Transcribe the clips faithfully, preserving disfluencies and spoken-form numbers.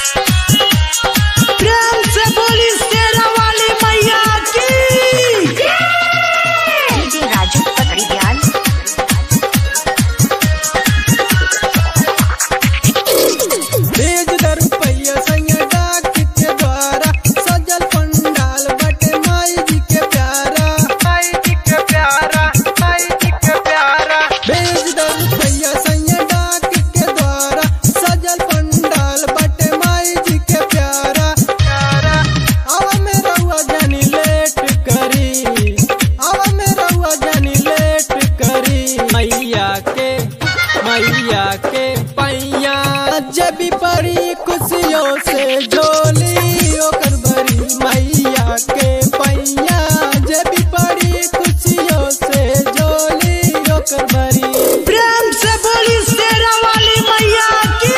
प्रेम से बोली शेरा वाली मैया की। डीजे राजू पकड़ी दयाल। भेज दर रुपया सैया डाक के द्वारा सजल पंडाल बटे माई जी के प्यारा, माई जी के प्यारा, माई जी के प्यारा। भेज दर रुपया सैया डाक के द्वारा सजल पंडाल बटे माई जी के प्यारा, प्यारा। अब मेरा हुआ जानी लेट करी, अब मेरा हुआ जानी लेट करी। मैया के मैया के पैया जब पड़ी खुशियों से झोली ओकर भरी। मैया के पैया जब पड़ी खुशियों से झोली ओकर भरी। प्रेम से बोली शेरा वाली मैया की।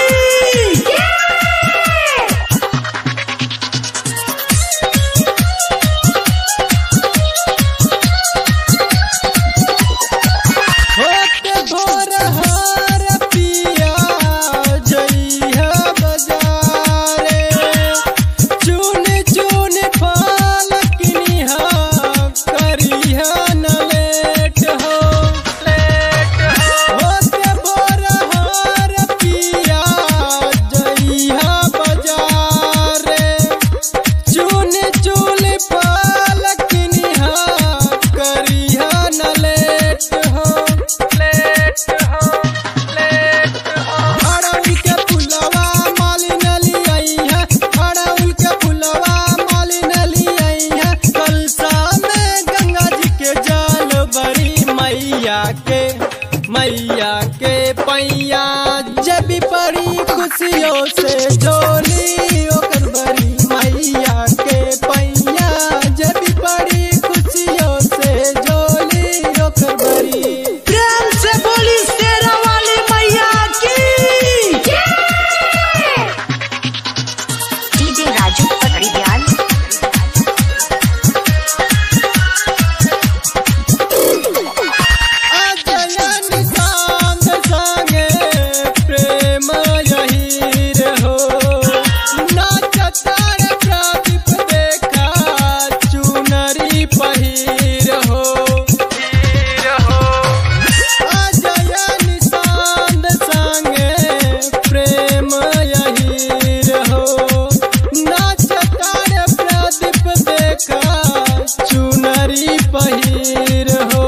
होते भोर हार पिया जइहा बाजारे, चुन चुन फल किनिहा करिहा न लेट हो, लेट हो। होते भोर हार पिया जइहा बाजारे, चुन चुन फल किनिहा करिहा न लेट हो, लेट हो, लेट हो। अड़उल के फुलवा मालिन लियाई है, अड़उल के फुलवा मालिन लियाई है। कलसा में गंगा जी के जल भरी। मैया के मैया के पैया जब पड़ी खुशियों से झोली ओकर भरी। मैया के पैया जब पड़ी खुशियों से झोली ओकर भरी। प्रेम से बोली शेरा वाली मैया की। डीजे राजू पकड़ी दयाल। अजयन चांद संगे प्रेम यही रहो, नाचतार प्रदीप देखा चुनरी पहिर हो, अजयन चांद संगे प्रेम यही रहो, नाचतार प्रदीप देखा चुनरी पहिर हो।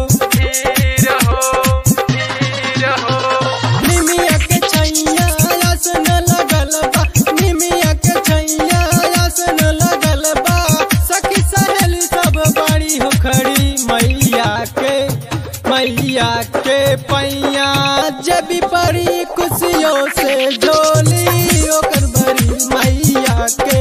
निमिया के छैया आसन लगल बा, निमिया के छैया आसन लगल बा। सखी सहेली सब बाड़ी हो खड़ी। मैया के मैया के पैया जब पड़ी खुशियों से झोली ओकर भरी। मैया के